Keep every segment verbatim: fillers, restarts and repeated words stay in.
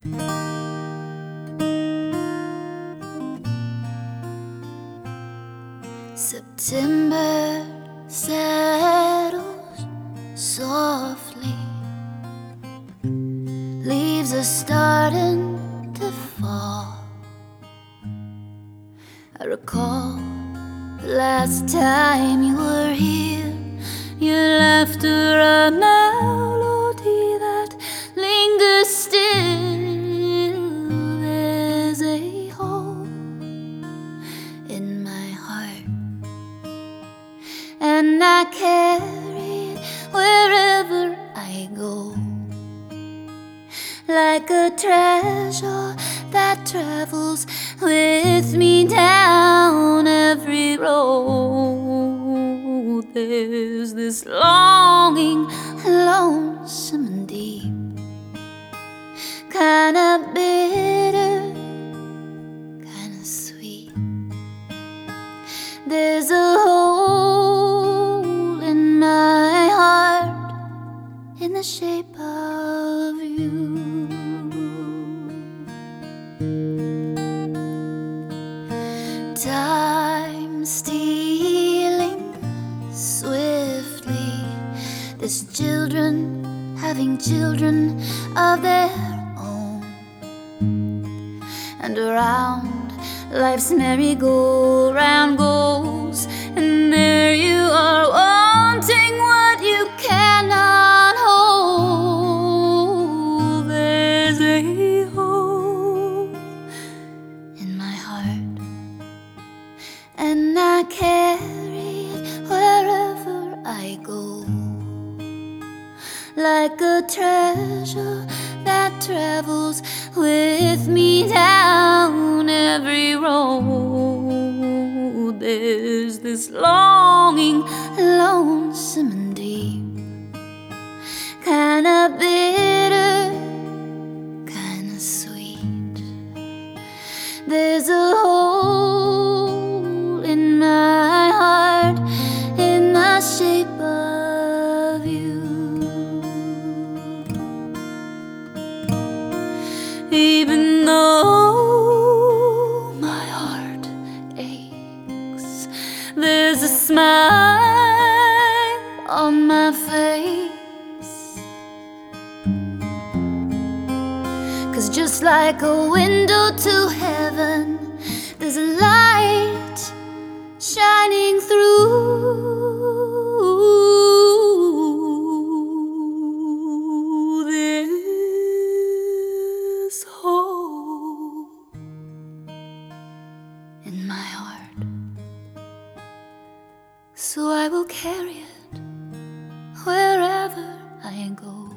September settles softly, leaves are starting to fall. I recall the last time you were here, your laughter a melody that lingers still. There's a hole in my heart, and I carry it wherever I go, like a treasure that travels with me down every road. There's this longing, lonesome and deep, kinda bitter, kinda sweet. There's a hole in my heart in the shape of you. Time stealing swiftly, there's children having children of their own, and around life's merry-go-round goes, and there you are wanting what you cannot hold. There's a hole in my heart, and I carry it wherever I go, like a treasure that travels with me down every road. There's this longing, lonesome and deep, kinda bitter, kinda sweet. There's a hole in my heart in the shape of you. Even though my heart aches, there's a smile on my face, 'cause just like a window to heaven, there's a light shining through. This hole in my heart, so I will carry it wherever I go,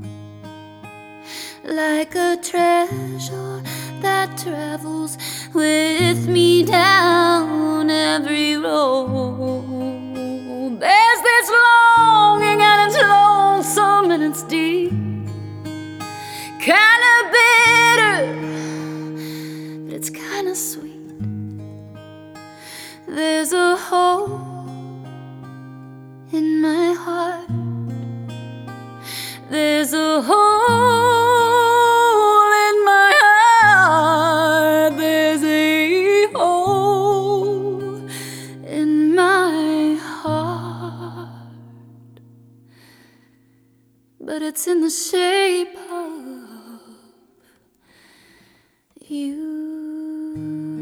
like a treasure that travels with me down every road. There's this longing, and it's lonesome and it's deep, kinda bitter, but it's kinda sweet. There's a hole in my heart, there's a hole in my heart, there's a hole in my heart, but it's in the shape of you.